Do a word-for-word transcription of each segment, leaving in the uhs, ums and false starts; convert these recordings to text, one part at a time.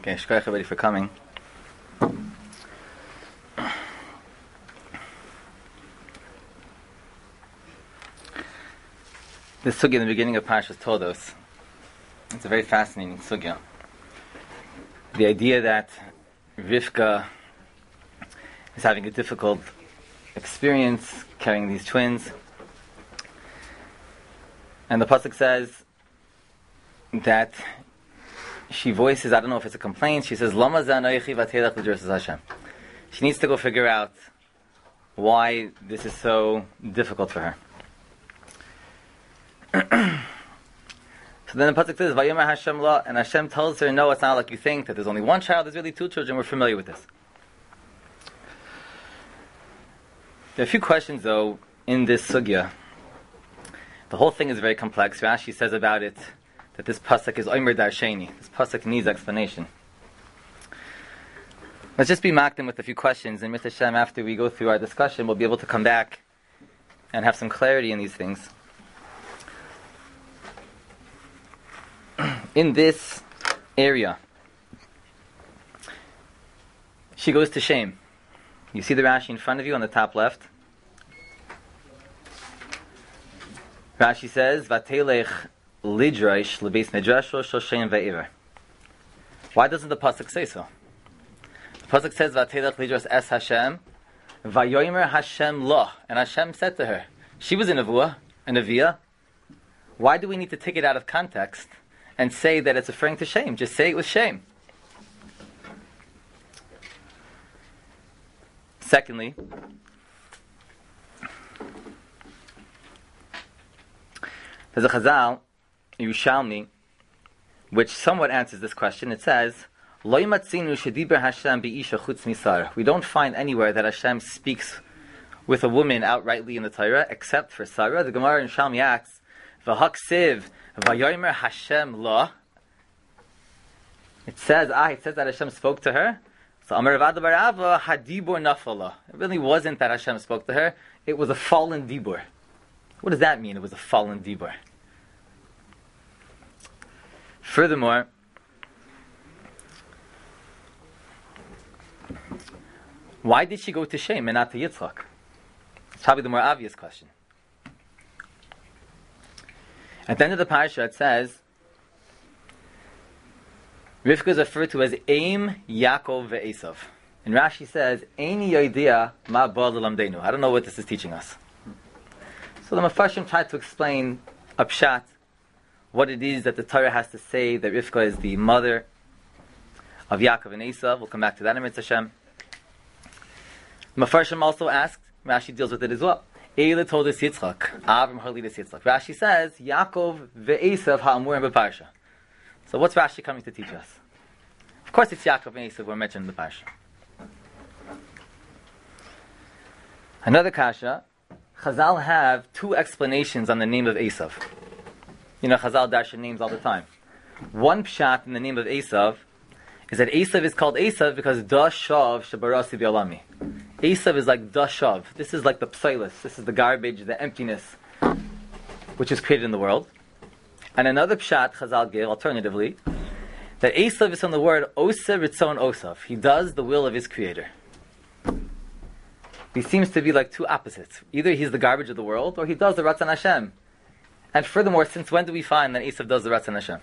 Okay, shkoyach everybody for coming. This sugya in the beginning of Parshas Todos, it's a very fascinating sugya. The idea that Rivka is having a difficult experience carrying these twins, and the pasuk says that she voices, I don't know if it's a complaint, she says, Lama zanoichi v'atelach l'drusas Hashem. She needs to go figure out why this is so difficult for her. So then the pasuk says, Vayomer Hashem la, and Hashem tells her, no, it's not like you think, that there's only one child, there's really two children, we're familiar with this. There are a few questions, though, in this sugya. The whole thing is very complex. Rashi says about it that this pasuk is Omer Darsheni. This pasuk needs explanation. Let's just be mocked in with a few questions, and Mister Hashem, after we go through our discussion, we'll be able to come back and have some clarity in these things. In this area, she goes to shame. You see the Rashi in front of you on the top left. Rashi says, "Vatelech lidrash lebeis medrasho shoshem ve'ira." Why doesn't the pasuk say so? The pasuk says, "Vatelech lidrash es Hashem, vayomer Hashem lo," and Hashem said to her. She was a nevuah, a neviah. Why do we need to take it out of context and say that it's referring to shame? Just say it was shame. Secondly, there's a Chazal, Yerushalmi, which somewhat answers this question. It says, "Lo yamatzinu shediber Hashem be'isha chutz misar." We don't find anywhere that Hashem speaks with a woman outrightly in the Torah, except for Sarah. The Gemara in Shalmi asks, "V'haksiv vayomer Hashem la." It says, ah, it says that Hashem spoke to her. So Amar Rav Barava hadibur nafala. It really wasn't that Hashem spoke to her. It was a fallen dibur. What does that mean? It was a fallen dibur. Furthermore, why did she go to Shem and not to Yitzchak? It's probably the more obvious question. At the end of the parasha, it says, Rivka is referred to as Aim, Yaakov, ve'Esav. And Rashi says, Eini yoidea ma ba l'lamdeinu. I don't know what this is teaching us. So the Mefarshim tried to explain a pshat, what it is that the Torah has to say that Rivka is the mother of Yaakov and Esav. We'll come back to that in Mitzvah Hashem. Mefarshim also asked, Rashi deals with it as well. Eila told us Yitzchak, Avram Halidas Yitzchak. Rashi says, Yaakov ve'Esav ha'amurim b'parsha. So what's Rashi coming to teach us? Of course it's Yaakov and Esav were mentioned in the parsha. Another kasha, Chazal have two explanations on the name of Esav. You know, Chazal darshan names all the time. One pshat in the name of Esav is that Esav is called Esav because Da Shav Shabarasi Bi'alami. Esav is like Da Shav. This is like the psilis. This is the garbage, the emptiness, which is created in the world. And another pshat Chazal give, alternatively, that Esav is from the word Osa Ritzon Osav. He does the will of his creator. He seems to be like two opposites. Either he's the garbage of the world, or he does the Ratzon Hashem. And furthermore, since when do we find that Esav does the Ratzon Hashem?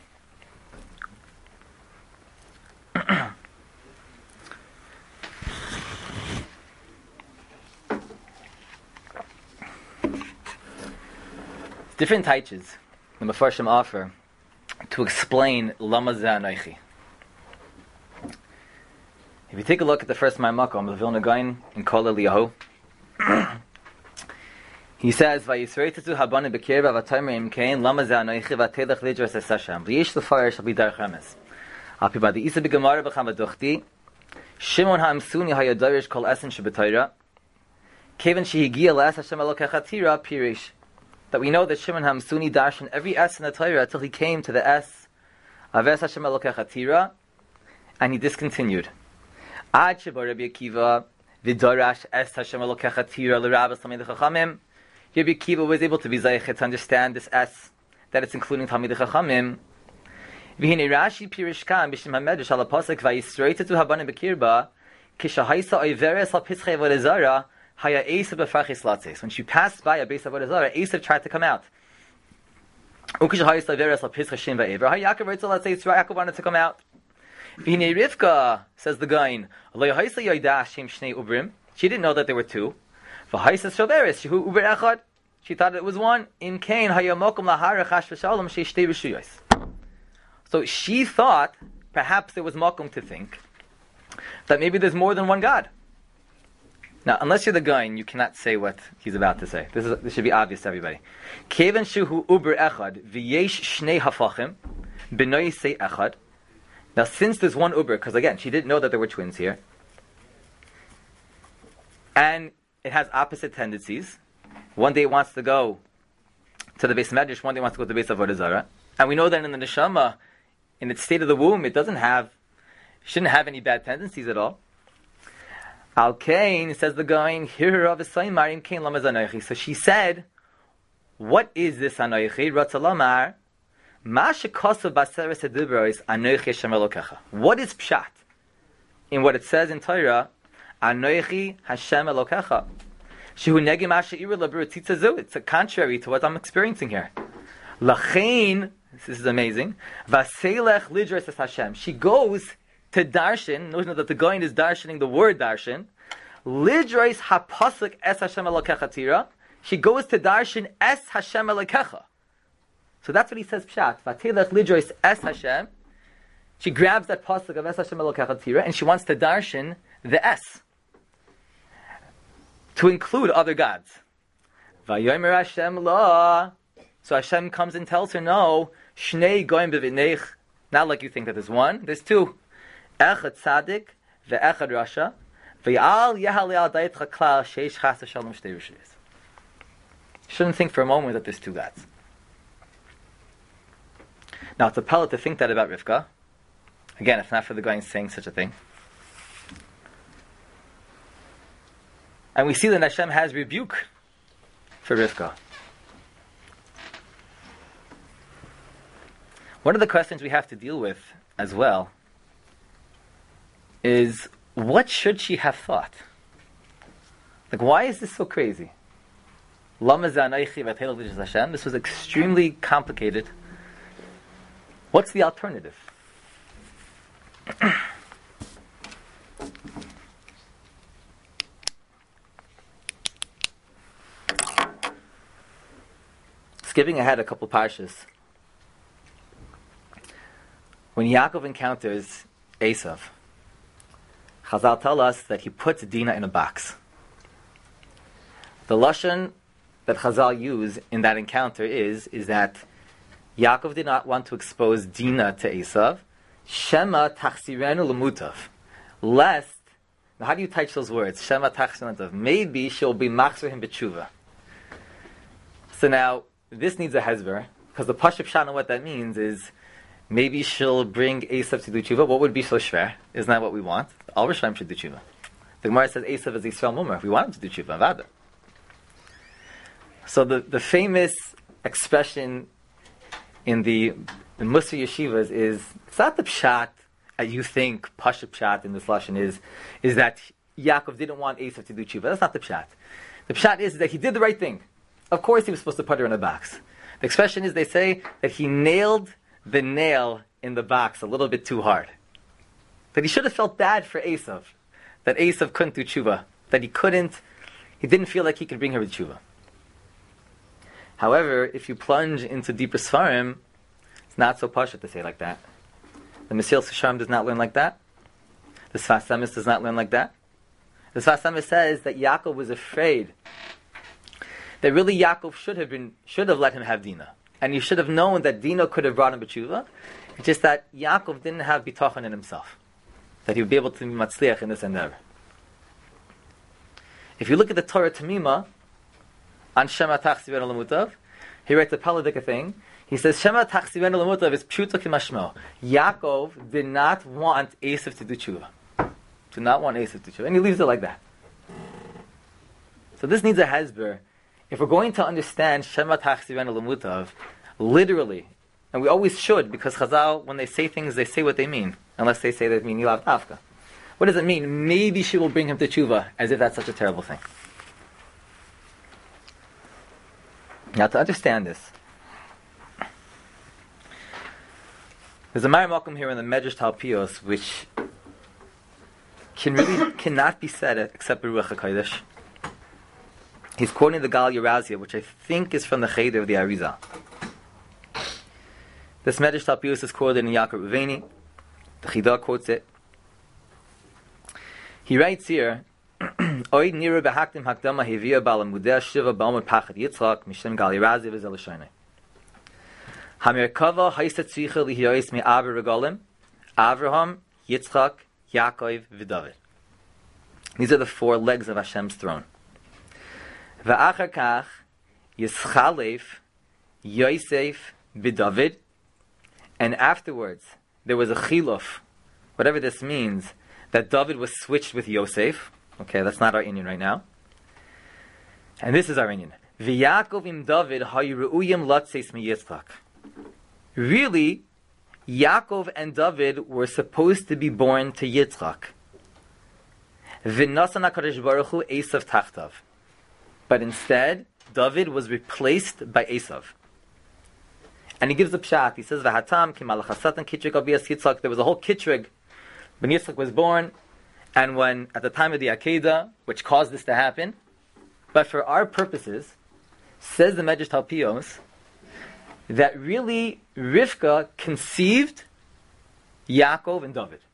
Different taiches the Mefarshim offer to explain Lama Zanoichi. If you take a look at the first Maimakom, the Vilna Gaon in Kol Eliyahu, he says, "Vayisreitu habane bekirba v'taymer im kain Lama Zanoichi v'telech lidras es Hashem v'yesh l'far shall be dar chemes." Api b'di isa b'gemara b'cham v'duchti Shimon ha'amsuni ha'yadarish kol esen shebetayra Kevin shehigia l'as Hashem alokechatira pirish. That we know that Shimon HaMsuni darshan every S in the Torah until he came to the S of Es Hashem Elokechatira, and he discontinued. Ad sheba Rabbi Akiva v'darash Es Hashem Elokechatira l'Rabbas Talmidei Chachamim. Rabbi Akiva was able to be zayich to understand this S, that it's including Talmidei Chachamim. V'hinei Rashi pirishkan b'shem hamedrash al pasuk vayisroitetu habanim b'kirba kishahaisa oiveres al pischei avodah zara haya Esav b'farchis latzes. When she passed by a base of avodah zara, Esav tried to come out. Ukishahaisa oiveres al pischei shem va'ever. Hay Yaakov writes latzes. Yaakov wanted to come out. V'hinei Rivka, says the Gaon, lo yahaisa yoidah shem shnei ubrim. She didn't know that there were two. V'haisa shoveres shehu uber echad. She thought it was one. In Cain hayamokum lahara chash v'shalom sheishtei rishuyos. So she thought, perhaps there was makom to think, that maybe there's more than one God. Now, unless you're the guy, you cannot say what he's about to say. This is this should be obvious to everybody. Kevan shuhu uber echad v'yesh shnei hafachim b'noi say echad. Now, since there's one uber, because again, she didn't know that there were twins here, and it has opposite tendencies. One day it wants to go to the base of Medrash, one day it wants to go to the base of Avodah Zarah. And we know that in the neshama, in its state of the womb, it doesn't have, shouldn't have any bad tendencies at all. Al Kain, says the Gaon, hear of a Marim Kain Lamaz Anoichi. So she said, what is this Anoichi? Ratzalamar, Ma shekasa baseres edibros Anoichi Hashem Elokecha. What is pshat in what it says in Torah? Anoichi Hashem Elokecha. Shehu negim asheira labru tzitzazu. It's contrary to what I'm experiencing here. Lachain, this is amazing. Vaselech lidros es Hashem. She goes to darshan. Notice that the Gaon is darshaning the word darshan. Lidros hapasuk es Hashem Elokecha tira. She goes to darshan es Hashem Elokecha. So that's what he says pshat. Vaselech lidros es Hashem. She grabs that pasuk of es Hashem Elokecha tira and she wants to darshan the es, to include other gods. Vayomer Hashem la. So Hashem comes and tells her, no, Shnei goyim b'v'neich. Not like you think that there's one, there's two. Echad tzaddik ve'echad rasha. Ve'al yehali al dayitcha klal sheish chas v'shalom shtei rishis. Shouldn't think for a moment that there's two gods. Now it's a pellet to think that about Rivka. Again, if not for the guy saying such a thing. And we see that Hashem has rebuke for Rivka. One of the questions we have to deal with as well is, what should she have thought? Like, why is this so crazy? This was extremely complicated. What's the alternative? Skipping ahead a couple parshas, when Yaakov encounters Esav, Chazal tell us that he puts Dinah in a box. The lashon that Chazal use in that encounter is is that Yaakov did not want to expose Dinah to Esav. Shema tachsirenu lemutav. Lest, now how do you touch those words? Shema tachsirenu lemutav. Maybe she'll be machzor him b'tshuva. So now, this needs a hezber, because the Pashup Shana, what that means is, maybe she'll bring Esav to do tshuva. What would be so shver? Isn't that what we want? All Rishayim should do tshuva. The Gemara says Esav is Yisrael Mumar. We want him to do tshuva. Vada. So the, the famous expression in the, the Musar yeshivas is, it's not the pshat that you think Pashup pshat in this lashon is, is that Yaakov didn't want Esav to do tshuva. That's not the pshat. The pshat is that he did the right thing. Of course he was supposed to put her in a box. The expression is, they say, that he nailed the nail in the box a little bit too hard. That he should have felt bad for Esav. That Esav couldn't do tshuva. That he couldn't, he didn't feel like he could bring her to tshuva. However, if you plunge into deeper Sfarim, it's not so pashut to say like that. The Mesilas Yesharim does not learn like that. The Sfas Emes does not learn like that. The Sfas Emes says that Yaakov was afraid that really Yaakov should have been, should have let him have Dinah. And he should have known that Dinah could have brought him b'tshuva. It's just that Yaakov didn't have bitachon in himself, that he would be able to be matzliach in this endeavor. If you look at the Torah Tamima, on Shema Tachsivenu Lemutav, he writes a paladika thing. He says, Shema Tachsivenu Lemutav is pshuto kimashmo. Yaakov did not want Esav to do tshuva. Did not want Esav to do tshuva. And he leaves it like that. So this needs a hezber. If we're going to understand Shema Tachsivenu Lemutav literally, And we always should, because Chazal, when they say things, they say what they mean, unless they say that mean Yilav Tafka. What does it mean? Maybe she will bring him to tshuva, as if that's such a terrible thing. Now, to understand this, there's a Ma'ar Malkum here in the Medrash Talpios, which can really cannot be said except Ruach HaKodesh. He's quoting the Gal Yerazia, which I think is from the Cheder of the Arizal. This Medrash Talpios is quoted in Yaakov Ruveni. The Chidah quotes it. He writes here, Oid nira behaktim hakdama hevia balamudeh shiva balmud pachad Yitzchak mishim Gal Yerazia v'zel Shonei. Hamerkava haisa tzricha lihiyois me Aver regalim, Avraham, Yitzchak, Yaakov, v'David. These are the four legs of Hashem's throne. V'achar kach Yischalef Yosef b'David, and afterwards there was a chiluf, whatever this means, that David was switched with Yosef. Okay, that's not our Indian right now. And this is our Indian. V'Yaakov im David hayru'uyim latzeis mi Yitzchak. Really, Yaakov and David were supposed to be born to Yitzchak. V'nasan HaKadosh Baruch Hu Esav tachtav. But instead, David was replaced by Esav. And he gives a pshat. He says, "V'hatam ki malachasatan kitrig abiyas Yitzchak." There was a whole kitrig when Yitzchak was born, and when at the time of the Akedah, which caused this to happen. But for our purposes, says the Medrash Talpios, that really Rivka conceived Yaakov and David.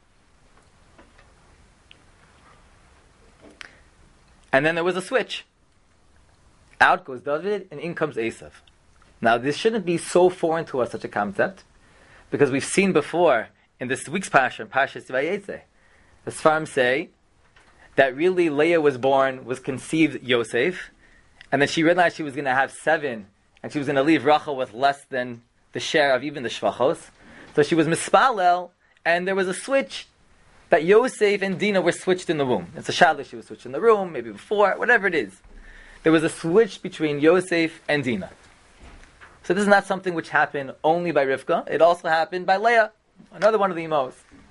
And then there was a switch. Out goes David, and in comes Esav. Now, this shouldn't be so foreign to us, such a concept, because we've seen before in this week's Pasha, in Pashas Vayetze, the Sfarim say that really Leah was born, was conceived Yosef, and then she realized she was going to have seven, and she was going to leave Rachel with less than the share of even the Shvachos. So she was mispalel, and there was a switch that Yosef and Dinah were switched in the womb. It's a shadla, she was switched in the room, maybe before, whatever it is. There was a switch between Yosef and Dinah. So this is not something which happened only by Rivka. It also happened by Leah, another one of the Imos.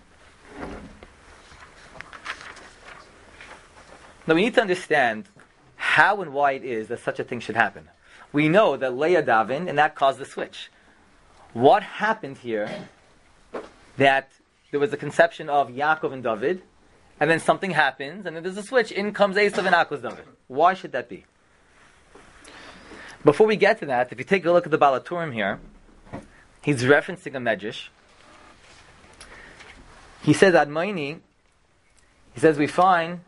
Now we need to understand how and why it is that such a thing should happen. We know that Leah davened, and that caused the switch. What happened here that there was a conception of Yaakov and David, and then something happens, and then there's a switch. In comes Esav and out goes David. Why should that be? Before we get to that, if you take a look at the Baal HaTurim here, he's referencing a medrash. He says, Admaini, he says, we find,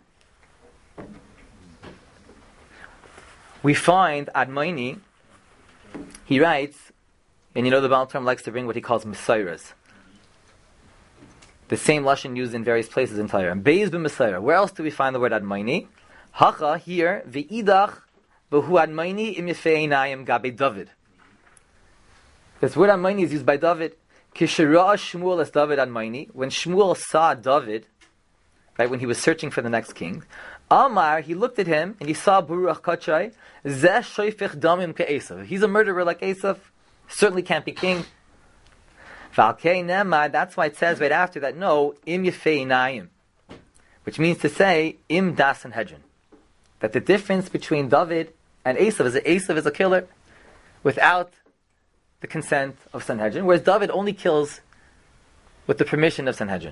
we find Admaini, he writes, and you know the Baal HaTurim likes to bring what he calls Messiahs. The same lashon used in various places in Torah. Beis b'Messiah. Where else do we find the word Admaini? Hacha, here, v'idach, v'hu Admaini im yefei einayim gabe David. This word Admaini is used by David. Kishra Shmuel as David Admaini. When Shmuel saw David, right, when he was searching for the next king, Amar, he looked at him and he saw Baruch Kachai, Zeh shoifich damim ke'esav. He's a murderer like Esav. Certainly can't be king. Valkei Nema, that's why it says right after that, no, im yefei einayim, which means to say, im das Sanhedrin. That the difference between David and Esav is that Esav is a killer without the consent of Sanhedrin, whereas David only kills with the permission of Sanhedrin.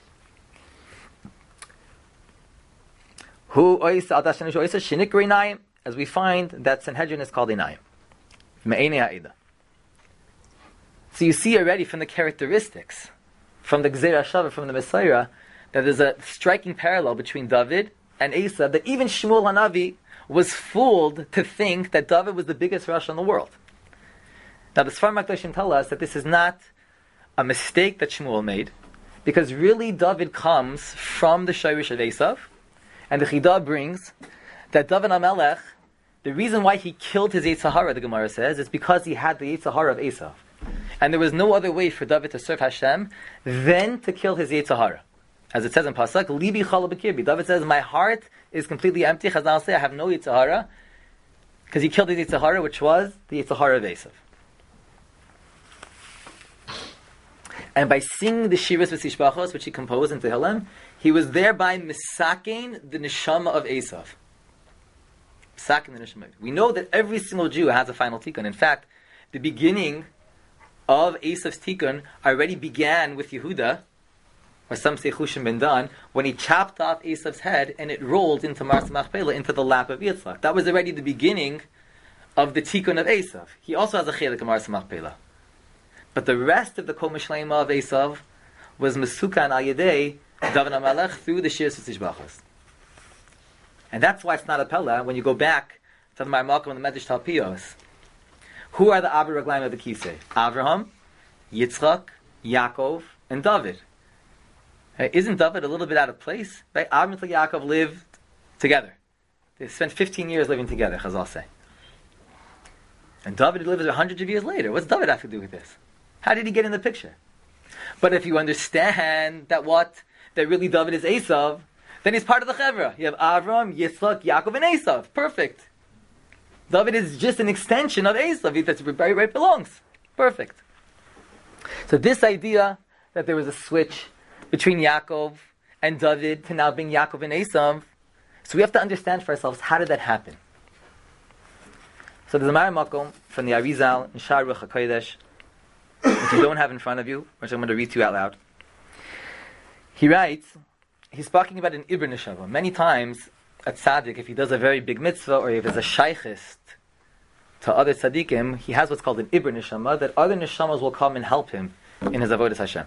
Who as we find that Sanhedrin is called Einayim. Me'enei ha'ida. So you see already from the characteristics, from the Gzeira Shavah, from the Messiah, that there's a striking parallel between David and Esav, that even Shmuel Hanavi was fooled to think that David was the biggest Rasha in the world. Now the Sfarim HaKadoshim tell us that this is not a mistake that Shmuel made, because really David comes from the Shirish of Esav, and the Chidah brings that David HaMelech, the reason why he killed his Yetzer Hara, the Gemara says, is because he had the Yetzer Hara of Esav. And there was no other way for David to serve Hashem than to kill his Yetzer Hara. As it says in Pasuk, Libi chala b'kirbi. David says, my heart is completely empty. Chazal say, I have no Yetzer Hara, because he killed his Yetzer Hara, which was the Yetzer Hara of Esav. And by singing the Shiras V'Tishbachos, which he composed in Tehillim, he was thereby misaking the neshama of Esav. Misaking the neshama. We know that every single Jew has a final tikkun. In fact, the beginning of Esav's tikkun already began with Yehuda, or some say Chushim ben Dan, when he chopped off Esav's head and it rolled into Mars Machpelah, into the lap of Yitzchak. That was already the beginning of the tikkun of Esav. He also has a chelik of Mars Machpelah. But the rest of the Kol Mishlema of Esav was Mesukan al Yedei David HaMelech through the Shiras V'Tishbachos. And that's why it's not a Pella when you go back to the Marmalkim and the Medrash Talpios. Who are the Abba Raglaim of the Kisei? Avraham, Yitzchak, Yaakov, and David. Hey, isn't David a little bit out of place? Right? Avraham and Yaakov lived together. They spent fifteen years living together, Chazal say. And David lives hundreds of years later. What's David have to do with this? How did he get in the picture? But if you understand that what, that really David is Esav, then he's part of the Chevra. You have Avram, Yitzchak, Yaakov, and Esav. Perfect. David is just an extension of Esav. That's where right belongs. Perfect. So this idea that there was a switch between Yaakov and David to now being Yaakov and Esav, so we have to understand for ourselves, how did that happen? So there's a Maramakom from the Arizal in Sha'ar Ruach HaKodesh, which you don't have in front of you, which I'm going to read to you out loud. He writes, he's speaking about an Ibn Neshama. Many times, a tzaddik, if he does a very big mitzvah, or if there's a shaykhist to other tzaddikim, he has what's called an Ibn Neshama, that other neshamas will come and help him in his avodas Hashem.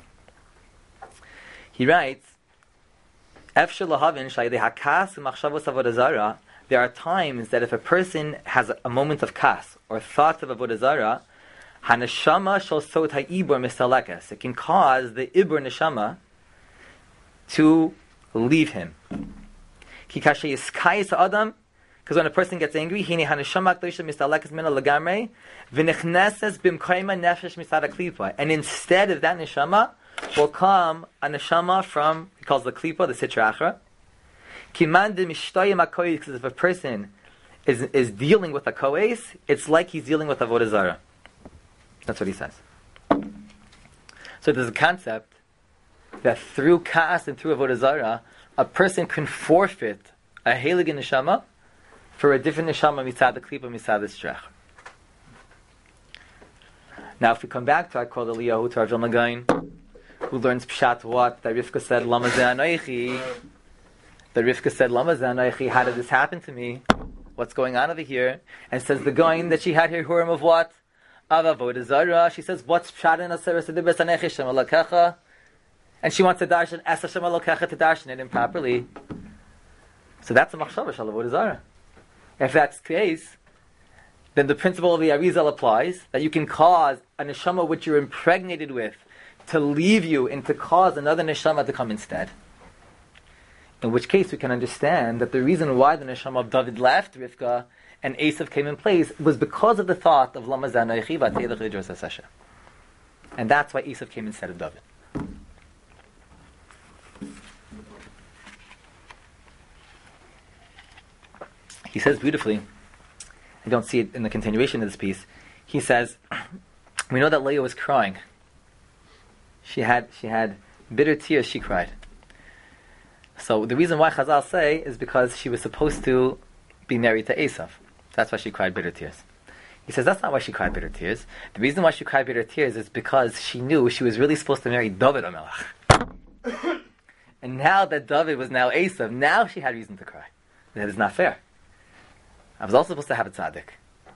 He writes, Efshel lahavin shayidei hakas u'machshavos avodah zarah. There are times that if a person has a moment of kas, or thoughts of avodah zarah, haneshama shel sot ha'ibur mistalekes. It can cause the ibur neshama to leave him. Because when a person gets angry, and instead of that neshama will come a neshama from, he calls the klipa, the sitra achra. Because if a person is is dealing with a koes, it's like he's dealing with avodah zarah. That's what he says. So there's a concept that through Ka'as and through Avodah Zarah, a person can forfeit a Heilig Neshama for a different Neshama mitzad the Klipa, mitzad the Strech. Now if we come back to our Kol Eliyahu, to our Vilna Gaon, who learns Pshat what? That Rivka said, Lama ze anoichi. That Rivka said, Lama ze anoichi, how did this happen to me? What's going on over here? And says the Gaon that she had here, Hurim of what? Of Avodah Zarah. She says, what's Pshat in Aseret Sedibes Anechi Shem Alakecha? And she wants to darshan Es Hashem Elokecha to darshan it improperly. So that's a machshava shel avodah zarah. If that's the case, then the principle of the Arizal applies, that you can cause a neshama which you're impregnated with to leave you and to cause another neshama to come instead. In which case we can understand that the reason why the neshama of David left Rivka and Esav came in place was because of the thought of Lama Zanoichi Vatedach Lidros Asesha. And that's why Esav came instead of David. He says beautifully, I don't see it in the continuation of this piece, he says, we know that Leah was crying. She had she had bitter tears, she cried. So the reason why Chazal say is because she was supposed to be married to Esav. That's why she cried bitter tears. He says that's not why she cried bitter tears. The reason why she cried bitter tears is because she knew she was really supposed to marry David HaMelech. And now that David was now Esav, now she had reason to cry. That is not fair. I was also supposed to have a tzaddik.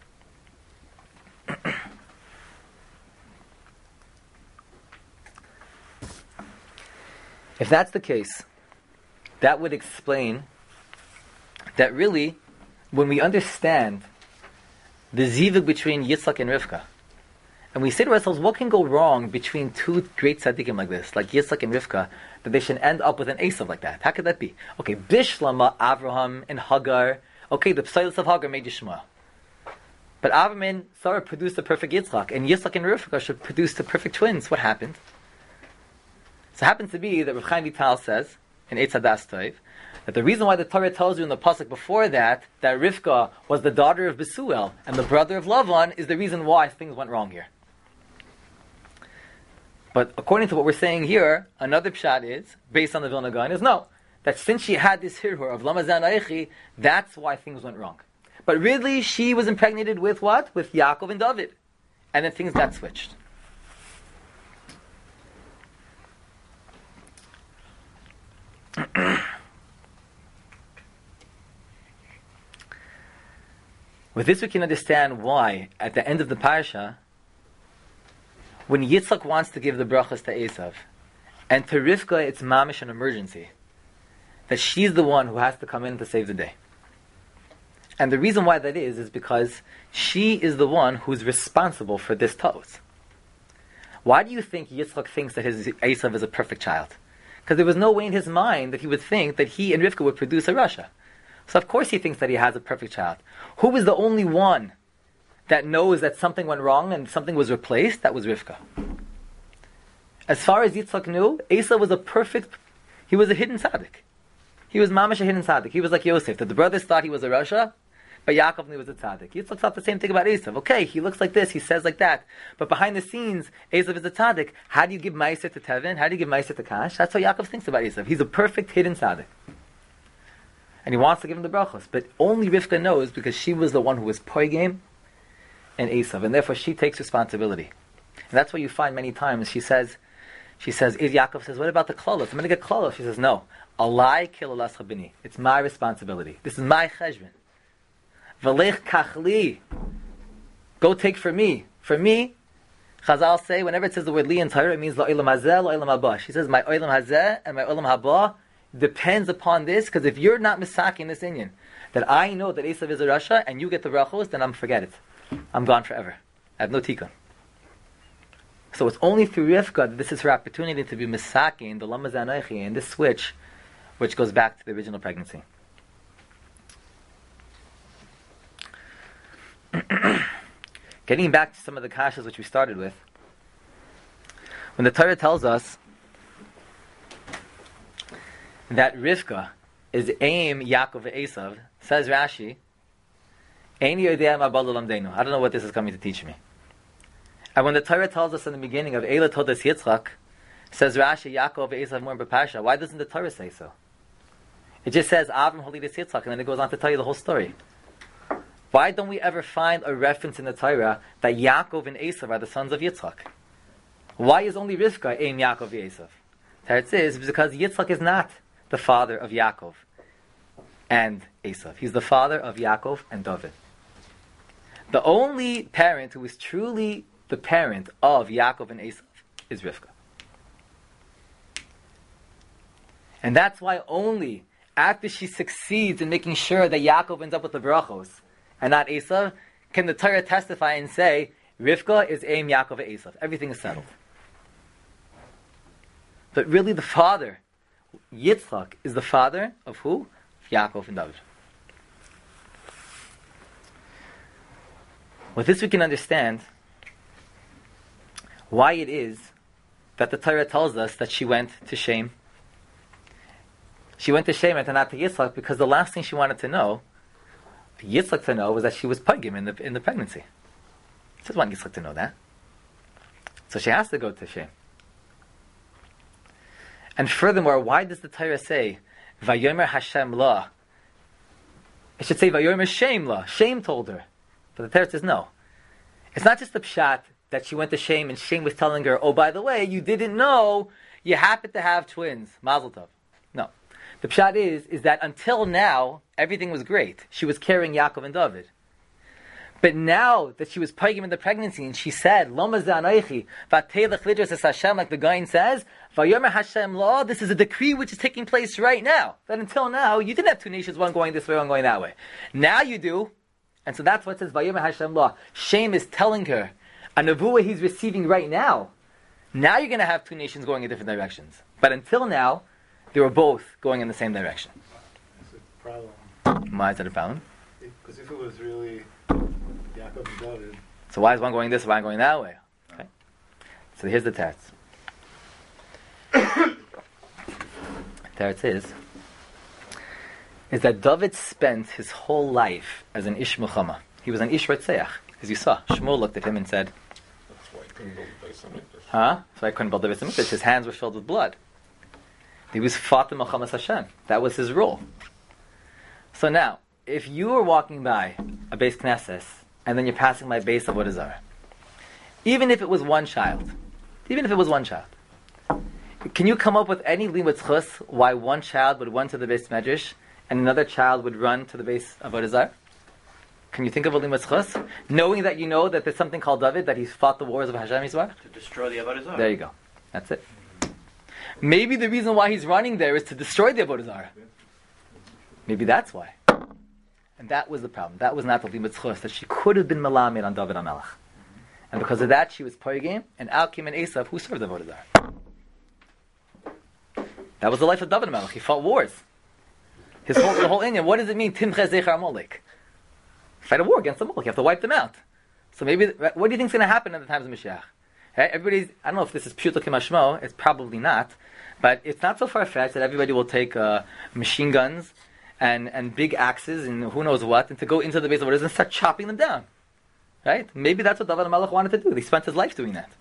If that's the case, that would explain that really, when we understand the zivug between Yitzchak and Rivka, and we say to ourselves, what can go wrong between two great tzaddikim like this, like Yitzchak and Rivka, that they should end up with an Esav like that? How could that be? Okay, Bishlama, Avraham, and Hagar. Okay, the Psailis of Hagar made Yishmael. But Avraham and Sarah produced the perfect Yitzchak, and Yitzchak and Rivka should produce the perfect twins. What happened? So it happens to be that Rav Chaim Vital says, in Eitz Hadas Tov, that the reason why the Torah tells you in the pasuk before that, that Rivka was the daughter of Besuel, and the brother of Lavan, is the reason why things went wrong here. But according to what we're saying here, another pshat is, based on the Vilna Gaon, is no. That since she had this hirhur of Lama Zanaichi, that's why things went wrong. But really, she was impregnated with what? With Yaakov and David. And then things got switched. With this we can understand why, at the end of the parasha, when Yitzchak wants to give the brachas to Esav, and to Rivka it's mamish an emergency, that she's the one who has to come in to save the day. And the reason why that is, is because she is the one who's responsible for this toes. Why do you think Yitzchak thinks that his Esav is a perfect child? Because there was no way in his mind that he would think that he and Rivka would produce a Rasha. So of course he thinks that he has a perfect child. Who is the only one that knows that something went wrong and something was replaced? That was Rivka. As far as Yitzchak knew, Esav was a perfect, he was a hidden tzaddik. He was mamash a hidden tzaddik. He was like Yosef, that the brothers thought he was a Rasha, but Yaakov knew he was a tzaddik. Yitzchak thought the same thing about Esav. Okay, he looks like this, he says like that. But behind the scenes, Esav is a tzaddik. How do you give Ma'aser to Tevin? How do you give Ma'aser to Kash? That's how Yaakov thinks about Esav. He's a perfect hidden tzaddik. And he wants to give him the brachos. But only Rivka knows because she was the one who was poigim and Esav. And therefore she takes responsibility. And that's what you find many times. She says, she says, if Yaakov says, what about the klolos? I'm going to get klolos. She says, no. Alai kilalas chabini. It's my responsibility. This is my cheshbon. V'lech kachli. Go take for me. For me, Chazal say, whenever it says the word li in Torah, it means la'olam hazeh, la'olam haba. She says, my olam hazeh and my olam haba depends upon this, because if you're not misaking this inyan, that I know that Esav is a Rasha, and you get the brachos, then I'm forget it. I'm gone forever. I have no tikkun. So it's only through Rivka that this is her opportunity to be misaking the Lama Zanaichi and this switch, which goes back to the original pregnancy. Getting back to some of the kashas which we started with, when the Torah tells us that Rivka is aim Yaakov Esav, says Rashi, Ein yodea ma ba'al lamdeinu. I don't know what this is coming to teach me. And when the Torah tells us in the beginning of Eila Todas Yitzchak, says Rashi, Yaakov Esav more b'parsha. Why doesn't the Torah say so? It just says Avram Holidas Yitzchak, and then it goes on to tell you the whole story. Why don't we ever find a reference in the Torah that Yaakov and Esav are the sons of Yitzchak? Why is only Rivka aim Yaakov Esav? Teretz is because Yitzchak is not the father of Yaakov and Esav. He's the father of Yaakov and David. The only parent who is truly the parent of Yaakov and Esav is Rivka. And that's why only after she succeeds in making sure that Yaakov ends up with the brachos and not Esav, can the Torah testify and say, Rivka is aim Yaakov and Esav. Everything is settled. But really the father, Yitzchak, is the father of who? Yaakov and David. With this we can understand why it is that the Torah tells us that she went to Shem. She went to Shem and not to Yitzchak because the last thing she wanted to know, Yitzchak to know, was that she was pagim in the in the pregnancy. She doesn't want Yitzchak to know that. So she has to go to Shem. And furthermore, why does the Torah say, Vayomer Hashem la? It should say, Vayomer Shem la. Shem told her. But the Torah says no. It's not just the pshat that she went to Shem and Shem was telling her, oh, by the way, you didn't know you happen to have twins. Mazel tov. No. The pshat is, is that until now, everything was great. She was carrying Yaakov and David. But now that she was pregnant in the pregnancy, and she said, Loma ze'anaychi, v'atelech lidros es Hashem, like the Gaon says, Vayomer Hashem law, this is a decree which is taking place right now. That until now, you didn't have two nations, one going this way, one going that way. Now you do. And so that's what it says, Vayomer Hashem law. Shem is telling her, a nevuah he's receiving right now, now you're going to have two nations going in different directions. But until now, they were both going in the same direction. That's a problem. Why is that a problem? Because if it was really Yaakov and David... So why is one going this, why one going that way? Okay. So here's the teretz. Teretz is, is that David spent his whole life as an ish milchama. He was an ish ratzeach. As you saw, Shmuel looked at him and said, Huh? So I couldn't build the Beis Hamikdash. His hands were filled with blood. He was Fatim Chamas Hashem. That was his rule. So now, if you were walking by a Beis Knesset, and then you're passing by Beis Avodah Zarah, even if it was one child, even if it was one child, can you come up with any limud chus why one child would run to the Beis Medrash and another child would run to the Beis Avodah Zarah? Can you think of a limud chus? Knowing that you know that there's something called David, that he's fought the wars of Hashem Yisrael? To destroy the Avodah Zarah. There you go. That's it. Maybe the reason why he's running there is to destroy the Avodah Zarah. Maybe that's why. And that was the problem. That was not the limud chus, that she could have been melamed on David HaMelech. And because of that, she was poigim, and out came an Esav who served the Avodah Zarah. That was the life of David HaMelech. He fought wars. His whole, the whole Indian. What does it mean? Timche Zechar Amalek. Fight a war against the Amalek. You have to wipe them out. So maybe, what do you think is going to happen in the times of Mashiach? Right? Everybody's, I don't know if this is Pshuto Kimashmo. It's probably not. But it's not so far-fetched that everybody will take uh, machine guns and, and big axes and who knows what, and to go into the base of waters and start chopping them down. Right? Maybe that's what David HaMelech wanted to do. He spent his life doing that.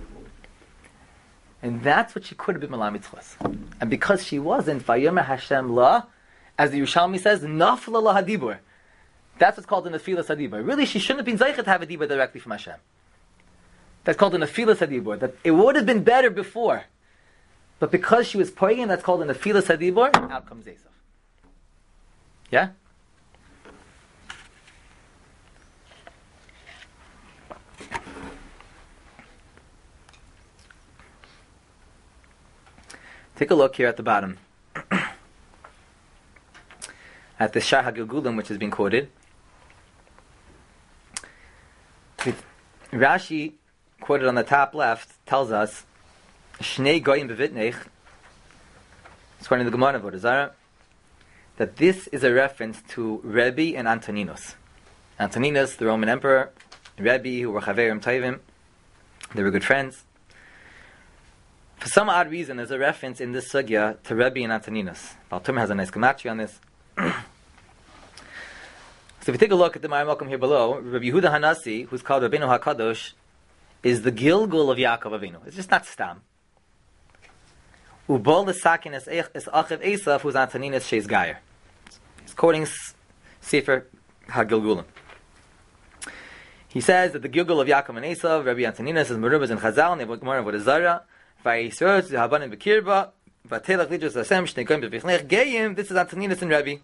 And that's what she could have been Melamed Chus. And because she wasn't, Vayomer Hashem La, as the Yerushalmi says, Nafla La Hadibur. That's what's called the Nefilas Hadibur. Really, she shouldn't have been Zeichet to have a Dibur directly from Hashem. That's called the Nefilas Hadibur. That it would have been better before. But because she was praying, that's called the Nefilas Hadibur, out comes Esav. Yeah? Take a look here at the bottom. At the Shah HaGilgulim, which has been quoted. Rashi, quoted on the top left, tells us, Shnei Goyim Bevitnech, according to the Gemara of Avodah Zarah, that this is a reference to Rebbe and Antoninus. Antoninus, the Roman emperor, Rebbe, who were Chaverim Tovim, they were good friends. For some odd reason, there's a reference in this sugya to Rebbe and Antoninus. Baal Tumah has a nice gematria on this. So if you take a look at the Marim here below, Rabbi Yehuda Hanasi, who's called Rabbeinu HaKadosh, is the Gilgul of Yaakov Avinu. It's just not Stam. Ubol Lesakin es Achiv Esav, who's Antoninus Sheis Gayer. He's quoting Sefer HaGilgulim. He says that the Gilgul of Yaakov and Esav, Rabbi Antoninus, is Merubas and Chazal, and the Gemara of Avodah Zarah, Vayisrot, Habanim Bekirba, Vatelach Lidros Hashem, Shnei Goyim Bevichnech, Geyim, this is Antoninus and Rebbe.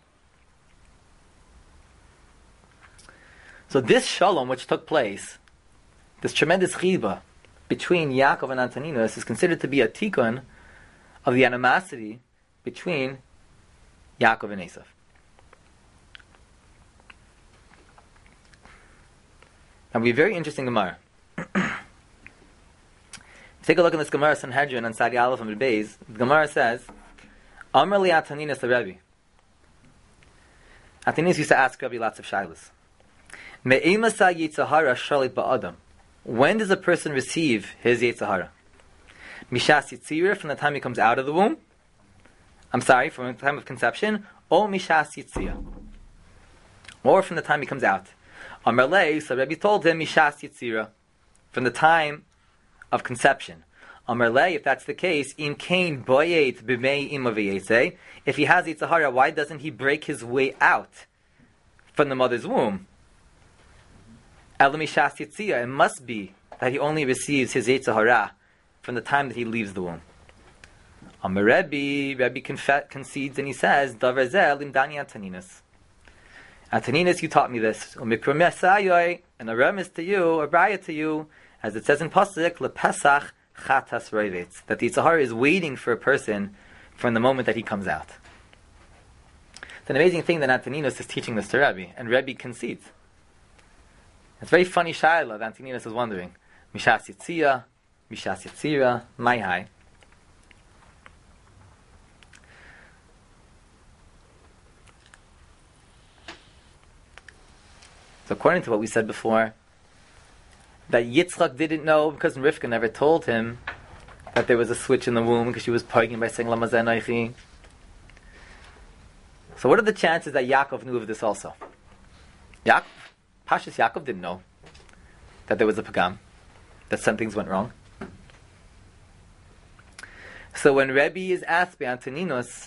So this shalom which took place, this tremendous chiba between Yaakov and Antoninus, is considered to be a tikkun of the animosity between Yaakov and Esav. Now, we have a very interesting Gemara. Take a look at this Gemara Sanhedrin on Sadi Aleph and Beis. The Gemara says, Amar li Antoninus the Rebbe. Antoninus used to ask Rebbe lots of shilas. Me'imasa yitzahara shalit ba'adam. When does a person receive his yitzahara? Mishas yitzira, from the time he comes out of the womb. I'm sorry, from the time of conception. Or mishas yitzira, or from the time he comes out. Amar lei, so Rebbe told him mishas yitzira, from the time of conception. Amar lei, if that's the case, im kain boyet b'mei ima v'yetze. If he has yitzahara, why doesn't he break his way out from the mother's womb? It must be that he only receives his Yitzhahara from the time that he leaves the womb. Amar Rebbe, Rebbe confe- concedes and he says, Davar zeh limdani Antoninus. Antoninus, you taught me this. And a remes to you, a braya to you, as it says in Pasuk, lepesach chatas roivetz, that the Yitzhahara is waiting for a person from the moment that he comes out. It's an amazing thing that Antoninus is teaching this to Rebbe, and Rebbe concedes. It's very funny shaila that Antoninus is wondering. Mishas Yitzia, Mishas Yitzira, my high. So according to what we said before, that Yitzchak didn't know because Rivka never told him that there was a switch in the womb because she was pregnant by saying Lama Zanaychi. So what are the chances that Yaakov knew of this also? Yaakov? Pashas Yaakov didn't know that there was a pagam, that some things went wrong. So when Rebbe is asked by Antoninus,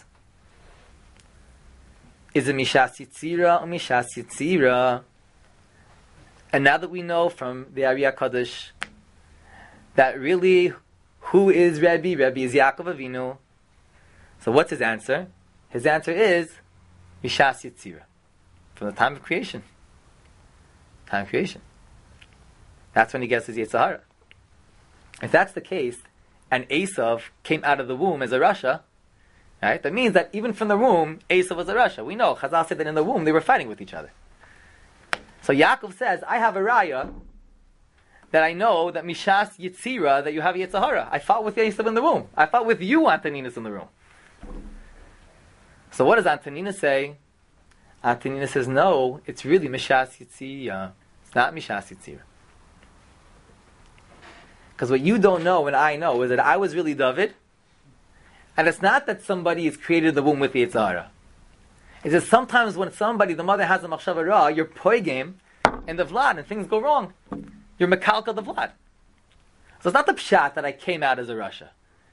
is it Mishas Yitzira or Mishas Yitzira? And now that we know from the Ari HaKadosh that really who is Rebbe? Rebbe is Yaakov Avinu. So what's his answer? His answer is Mishas Yitzira, from the time of creation. Time of creation. That's when he gets his Yetzer Hara. If that's the case, and Esav came out of the womb as a Rasha, right? That means that even from the womb, Esav was a Rasha. We know, Chazal said that in the womb they were fighting with each other. So Yaakov says, I have a raya that I know that Mishas Yitzira, that you have Yetzer Hara. I fought with Esav in the womb. I fought with you, Antoninus, in the room. So what does Antoninus say? Antoninus says, no, it's really Mishas Yitzira. It's not Mishas Yitzira. Because what you don't know and I know is that I was really David, and it's not that somebody is created in the womb with the Yetzer Hara. It's just sometimes when somebody, the mother has a machshava ra, you're poigim in the vlad and things go wrong. You're mekalka the vlad. So it's not the pshat that I came out as a Rasha,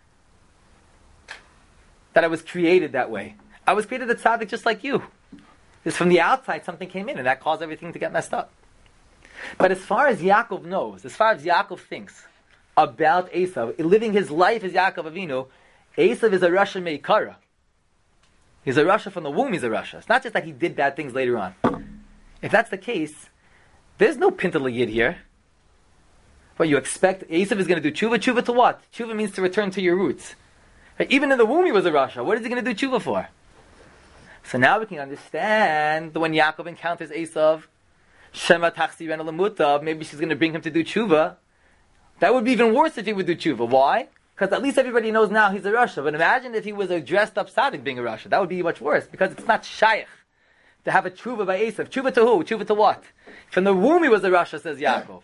that I was created that way. I was created a tzaddik just like you. It's from the outside something came in and that caused everything to get messed up. But as far as Yaakov knows, as far as Yaakov thinks about Esav, living his life as Yaakov Avinu, Esav is a Rasha Meikara. He's a Rasha from the womb, he's a Rasha. It's not just that he did bad things later on. If that's the case, there's no Pintal Yid here. But you expect Esav is going to do tshuva. Tshuva to what? Tshuva means to return to your roots. Even in the womb he was a Rasha. What is he going to do tshuva for? So now we can understand that when Yaakov encounters Esav, Shema Tachsi Rena Lemutav, maybe she's going to bring him to do tshuva. That would be even worse if he would do tshuva. Why? Because at least everybody knows now he's a Rasha. But imagine if he was a dressed up tzaddik being a Rasha. That would be much worse, because it's not shaykh to have a tshuva by Esav. Tshuva to who? Tshuva to what? From the womb he was a Rasha, says Yaakov.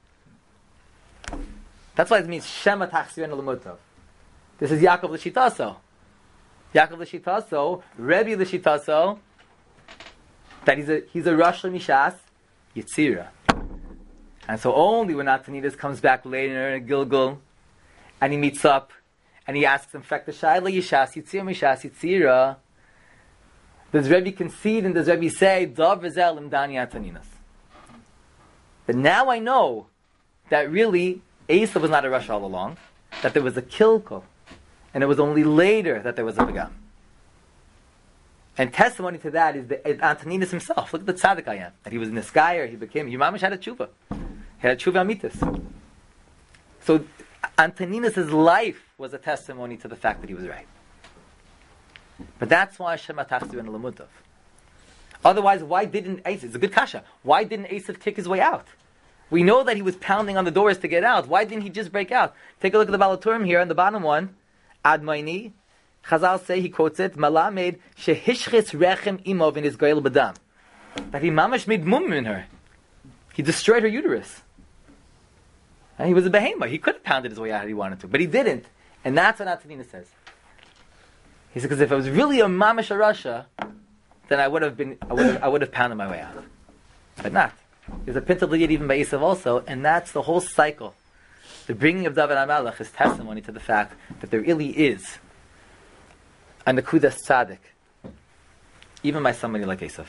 That's why it means Shema Tachsi Rena Lemutav. This is Yaakov L'Shitaso. Yaakov L'Shitaso, Rebbe L'Shitaso, that he's a, he's a Rasha Mishas Yitzira. And so only when Antoninus comes back later in Gilgal, and he meets up, and he asks, in fact, the Shaila Yishas Yitzira Mishas Yitzira, does Rebbe concede and does Rebbe say, Dav Rizal Imdani Antoninus? But now I know that really Esav was not a Rasha all along, that there was a Kilko, and it was only later that there was a Pagam. And testimony to that is, the, is Antoninus himself. Look at the tzaddik I am. That he was in the sky, or he became, Yimamish had a tshuva. He had a tshuva amitis. So Antoninus' life was a testimony to the fact that he was right. But that's why Shema Tachsi Rena Lemutav. Otherwise, why didn't Esav, it's a good kasha, why didn't Esav kick his way out? We know that he was pounding on the doors to get out. Why didn't he just break out? Take a look at the Balaturim here on the bottom one. Admaini, Chazal say, he quotes it, Malamed shehishchis rechem imov in his goyel badam. That he mamash made mum in her. He destroyed her uterus. And he was a behemoth. He could have pounded his way out if he wanted to, but he didn't. And that's what Antoninus says. He said, because if I was really a mamash Rasha, then I would have been, I would have, I would have pounded my way out. But not. There's a pintal yid even by Esav also, and that's the whole cycle. The bringing of David HaMelech is testimony to the fact that there really is a Nekudas Tzaddik, even by somebody like Esav.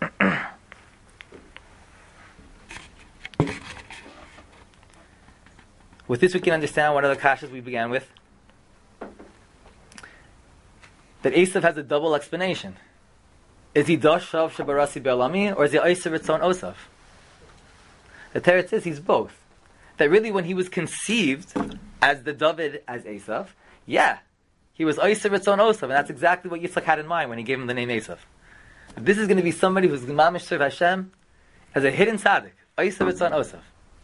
With this we can understand one of the kashas we began with, that Esav has a double explanation. Is he Dashav Shabarasi Be'alami, or is he Esav Ritzon Osav? The Teretz says he's both. That really when he was conceived as the David as Esav, yeah, he was Esav Ritzon Osav, and that's exactly what Yitzchak had in mind when he gave him the name Esav. This is going to be somebody who's Mamish serve Hashem as a hidden tzaddik, Esav Ritzon Osav.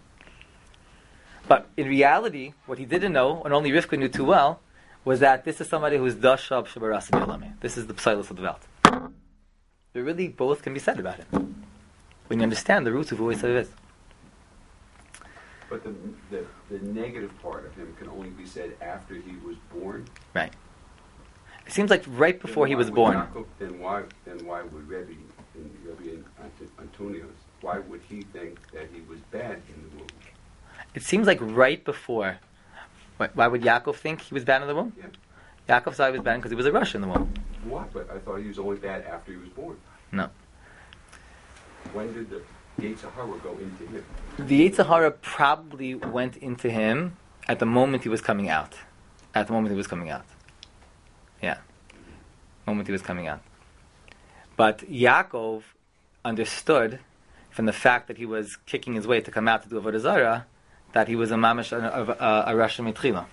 But in reality, what he didn't know, and only Rivka knew too well, was that this is somebody who is Dashab Shabarasi Be'alami. This is the Psilos of the Welt. But really, both can be said about him when you understand the roots of who Esav is. But the, the the negative part of him can only be said after he was born. Right. It seems like right before he was born. Yaakov, then why then why would Rebbe and Rebbe and Antonius, why would he think that he was bad in the womb? It seems like right before. Why, why would Yaakov think he was bad in the womb? Yeah. Yaakov thought he was bad because he was a Rush in the womb. What? But I thought he was only bad after he was born. No. When did the Yetzer Hara go into him? The Yetzer Hara probably went into him at the moment he was coming out. At the moment he was coming out. Yeah. Moment he was coming out. But Yaakov understood from the fact that he was kicking his way to come out to do Avodah Zarah that he was a mamash, a, a, a Rasha Mitchila.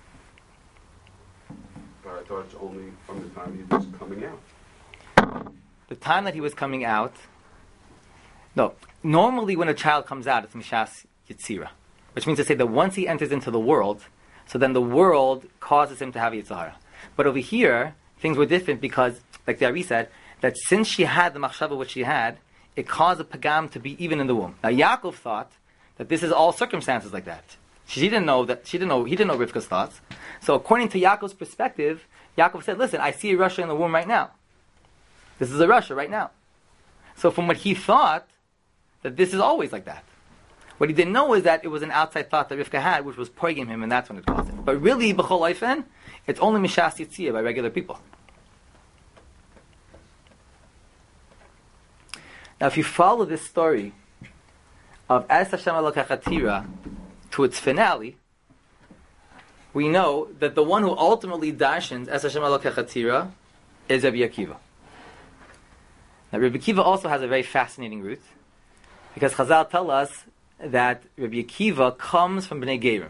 But I thought it's only from the time he was coming out. The time that he was coming out, no, normally when a child comes out, it's Mishas Yitzira, which means to say that once he enters into the world, so then the world causes him to have Yetzer Hara. But over here, things were different because, like the Ari said, that since she had the machshava which she had, it caused a pagam to be even in the womb. Now Yaakov thought that this is all circumstances like that. She didn't know that. She didn't know. He didn't know Rivka's thoughts. So according to Yaakov's perspective, Yaakov said, "Listen, I see a Russia in the womb right now. This is a Russia right now." So from what he thought, that this is always like that. What he didn't know is that it was an outside thought that Rivka had, which was poiging him, and that's when it caused it. But really, b'chol oifen, it's only mishas yitziyah by regular people. Now, if you follow this story of Es Hashem Elokecha Tira to its finale, we know that the one who ultimately darshans Es Hashem Elokecha Tira is Rabbi Akiva. Now, Rabbi Akiva also has a very fascinating root, because Chazal tell us that Rabbi Akiva comes from Bnei Gerim.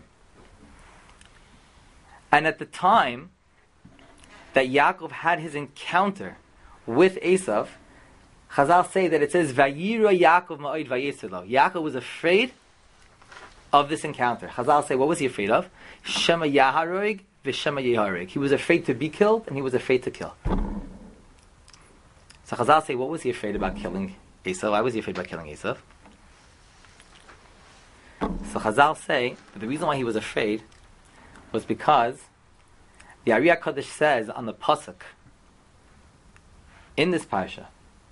And at the time that Yaakov had his encounter with Esav, Chazal say that it says, Vayira Yaakov ma'od vayeselo. Yaakov was afraid of this encounter. Chazal say, what was he afraid of? Shema Yaharoig v'Shema Yeharoig. He was afraid to be killed, and he was afraid to kill. So Chazal say, what was he afraid about killing Esav? Why was he afraid about killing Esav? So Chazal say that the reason why he was afraid was because the Ari HaKadosh says on the pasuk in this parsha,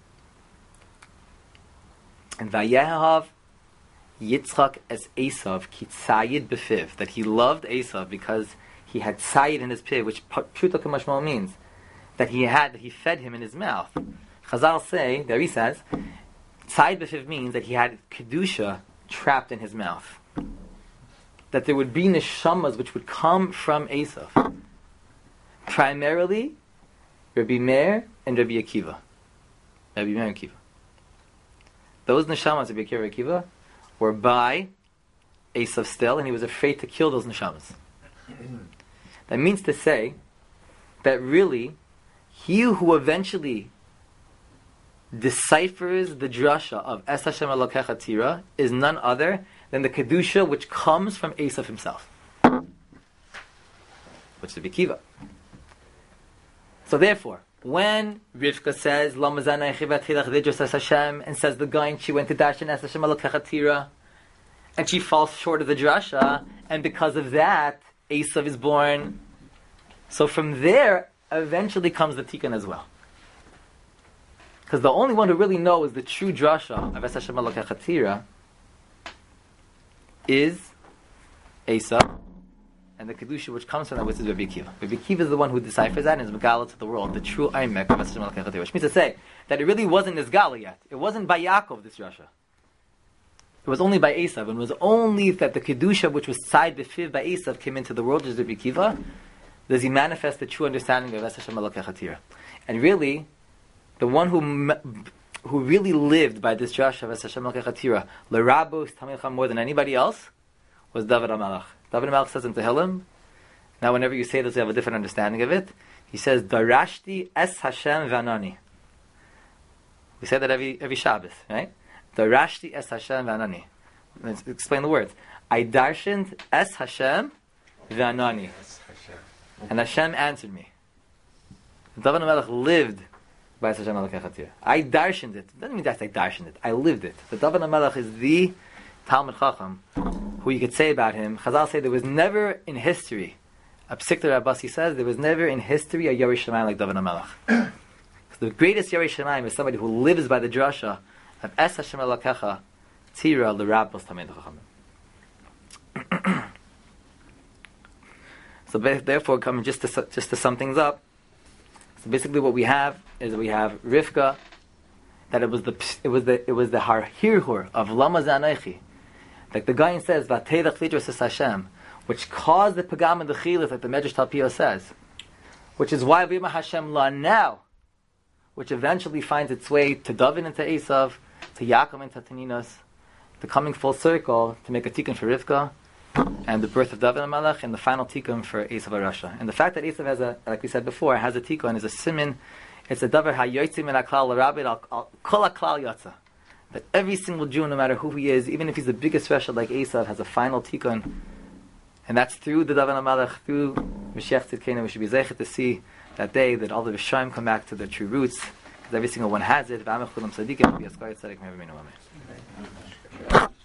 and Vayehav Yitzchak es Esav ki tzayid befiv, that he loved Esav because he had tzayid in his piv, which pshuto k'mashmal means that he had, that he fed him in his mouth. Chazal say, there he says, tzayid befiv means that he had kedusha trapped in his mouth. That there would be neshamas which would come from Esav. Primarily, Rabbi Meir and Rabbi Akiva. Rabbi Meir and Akiva. Those neshamas of Rabbi Akiva, Akiva were by Esav still, and he was afraid to kill those neshamas. That means to say that really, he who eventually deciphers the drasha of Es Hashem Elokecha Tira is none other than the kedusha which comes from Esav himself, which is Rabbi Akiva. So therefore, when Rivka says Lama Zana Yechivat Hilach Vidros Es Hashem, and says the guy and she went to darshan Es Hashem Elokecha Tira, and she falls short of the drasha, and because of that Esav is born. So from there eventually comes the tikkun as well. Because the only one who really knows the true drasha of Es Hashem Elokecha Tira is Esav, and the kedusha which comes from that, which is Rabbi Akiva. Rabbi Akiva is the one who deciphers that and is megala to the world, the true aymek of Es Hashem Elokecha Tira. Which means to say that it really wasn't Nizgala yet. It wasn't by Yaakov, this drasha. It was only by Esav, and it was only that the kedusha which was tzayid befiv by Esav came into the world, which is Rabbi Akiva, does he manifest the true understanding of Es Hashem Elokecha Tira. And really, the one who who really lived by this drasha of Es Hashem Elokecha Tira, l'rabos tamilcham, more than anybody else, was David HaMelech. David HaMelech says in Tehillim, now whenever you say this, you have a different understanding of it. He says, Darashti es Hashem v'anani. We say that every every Shabbos, right? Darashti es Hashem v'anani. Let's explain the words. I darshaned es Hashem v'anani. And Hashem answered me. David HaMelech lived by Es Hashem Elokecha Tira. I darshaned it. It doesn't mean that I darshaned it. I lived it. The David HaMelech is the Talmud Chacham who you could say about him. Chazal say there was never in history, a Psikta Rabbasi says, there was never in history a Yerei Shamayim like David HaMelech. The greatest Yerei Shamayim is somebody who lives by the drasha of Es Hashem Elokecha Tira l'Rabbos Tamid Chachamim. So therefore, coming just to just to sum things up, so basically what we have is we have Rivka, that it was the it was the it was the harhirhur of Lama Zanoichi. Like the guy says, Vatedach Lidros es Hashem, which caused the pagam and the chilif, like the Medrash Talpio says, which is why Vima Hashem La now, which eventually finds its way to David and to Esav, to Yaakov and to Taninos, the coming full circle to make a tikkun for Rivka, and the birth of David and Malach, and the final tikkun for Esav Arasha. And the fact that Esav has a, like we said before, has a tikkun is a simin. It's a davar hayotzim min haklal l'rabit al kol haklal yatsa. That every single Jew, no matter who he is, even if he's the biggest Rasha like Esav, has a final tikkun, and that's through the David and Malach, through Mashiach Tzidkenu. We should be zeichet to see that day that all the Rishayim come back to their true roots, because every single one has it. V'amech kulam tzadikim, v'yaskar tzaddik me'avimenu. Amen.